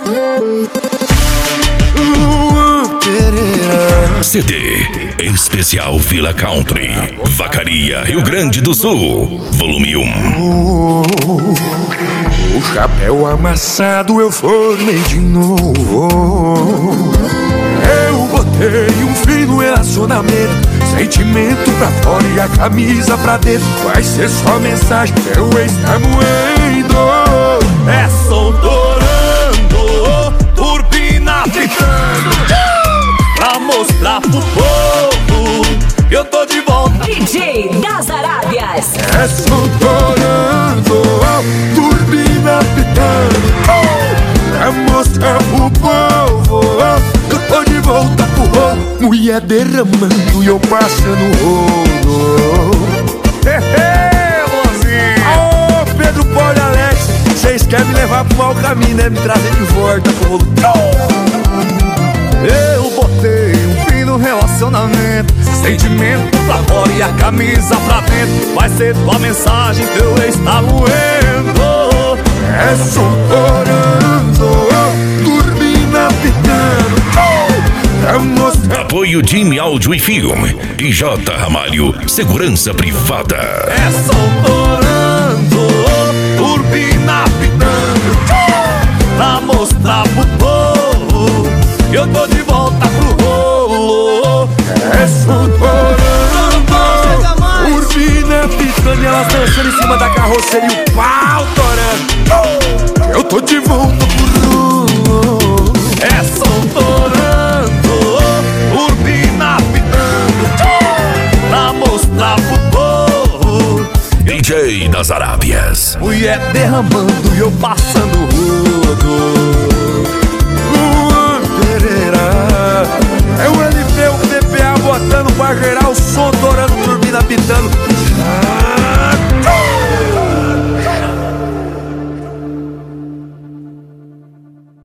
CD Especial Vila Country, Vacaria, Rio Grande do Sul, volume 1. O chapéu amassado eu formei de novo. Eu botei um fim no relacionamento, sentimento pra fora e a camisa pra dentro. Vai ser só mensagem, teu ex tá moendo. É soltorando, turbina pitando, pra mostrar pro povo que eu tô de volta. DJ das Arábias. É soltorando, turbina pitando, pra mostrar pro povo que eu tô de volta pro rolo. Mulher derramando e eu passando rolo. Mozinho. Ô Pedro, Paulo e Alex, vocês querem me levar pro mau caminho, né? Me trazer de volta pro rolo. Eu botei um fim no relacionamento, sentimento pra fora e a camisa pra dentro. Vai ser tua mensagem, teu ex tá moendo. É soltorando, turbina pitando, pra mostrar. Apoio Jimmy Áudio e Filme e J. Ramalho Segurança Privada. É soltorando, turbina pitando, pra mostrar pro povo que eu tô de volta pro rolo. É soltorando, turbina pitando e elas dançando em cima da carroceria e o pau torando. Eu tô de volta pro rolo. É soltorando, turbina pitando, pra mostrar pro povo. DJ das Arábias. Mulher derramando e eu passando rodo. Luan Pereira. É o LP, o PPA botando pra gerar o som, torando, turbina pitando.